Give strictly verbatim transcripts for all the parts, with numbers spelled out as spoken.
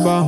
boom boom.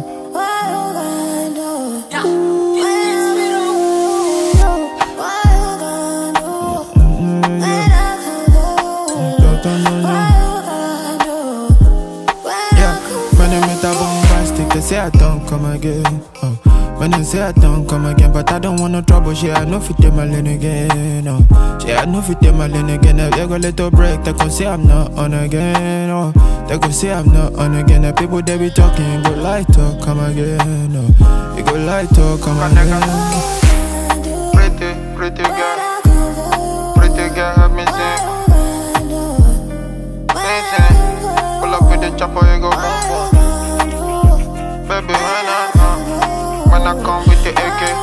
They say I don't come again. Oh. When they say I don't come again, but I don't want no trouble. She I know fit my lane again. Oh. She I know fit my lane again. If you go little break, they gon' say I'm not on again. Oh. They gon' say I'm not on again. The people they be talking go light talk, come again. Oh. You go light talk, come again. Pretty, pretty girl, pretty girl, have me sing. Sing, pull up with the chopper, you go boom boom. Baby, when I, uh, when I come with the A K,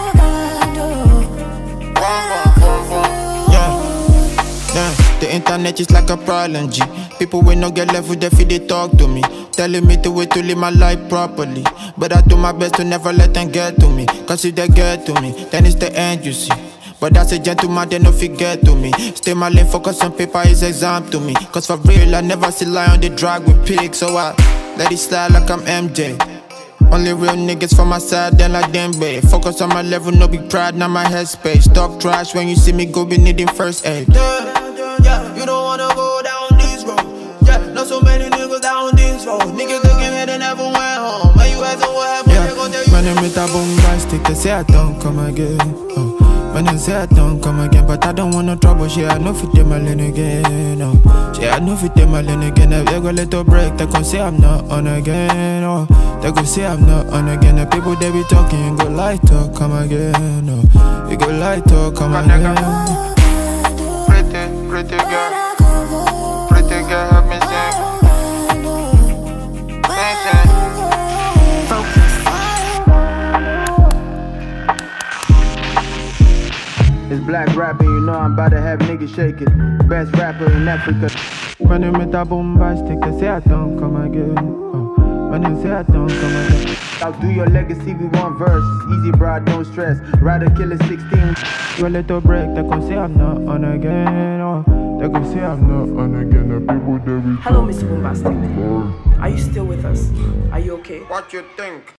boom, boom, boom, boom. Yeah, yeah. The internet is like a problem, G. People with no get level, they feel they talk to me, telling me the way to live my life properly. But I do my best to never let them get to me, cause if they get to me, then it's the end, you see. But as a gentleman, they no forget to me. Stay my lane, focus on paper is exam to me. Cause for real, I never see lie on the drag with pigs. So I let it slide like I'm M J. Only real niggas from my side, then like them, babe. Focus on my level, no big pride, not my headspace. Talk trash when you see me go, be needing first aid. Yeah, yeah, you don't wanna go down this road. Yeah, not so many niggas down this road. Niggas looking here, they never went home. When you ask them what happened, Yeah, they gon' tell you. when they meet a bombastic, they say I don't come again. Oh. When they say I don't come again, but I don't want no trouble. She I know fit my lane again. Oh. She I know fit my lane again. If they go little break, they gon' say I'm not on again. Oh. They gon' say I'm not on again. The people they be talking go light talk, come again. Oh. You go light talk, come again. Pretty, pretty girl, pretty girl, have me sing. Sing, sing. It's black rapping, you know I'm about to have niggas shaking. Best rapper in Africa. When they meet a bombastic, they say I don't come again. Oh. When they say I don't come again. I'll do your legacy with one verse. Easy, bro, don't stress. Rider killer sixteen. You a little break, they gon' say I'm not on again. Oh. They gon' say I'm not on again. The people they be Hello, Mister Bombastic. Are you still with us? Are you okay? What you think?